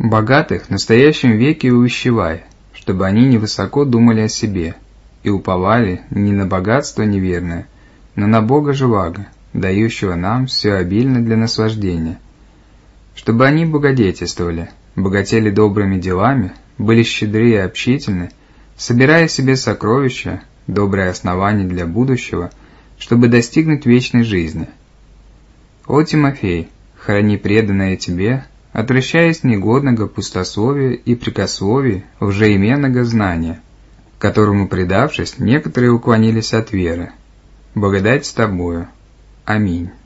Богатых в настоящем веке увещевай, чтобы они невысоко думали о себе и уповали не на богатство неверное, но на Бога живаго, дающего нам все обильно для наслаждения, чтобы они благодетельствовали, богатели добрыми делами, были щедры и общительны, собирая себе сокровища, доброе основание для будущего, чтобы достигнуть вечной жизни. О, Тимофей, храни преданное тебе, отвращаясь негодного пустословия и прикословия лжеименного знания, которому предавшись, некоторые уклонились от веры. Благодать с тобою. Аминь.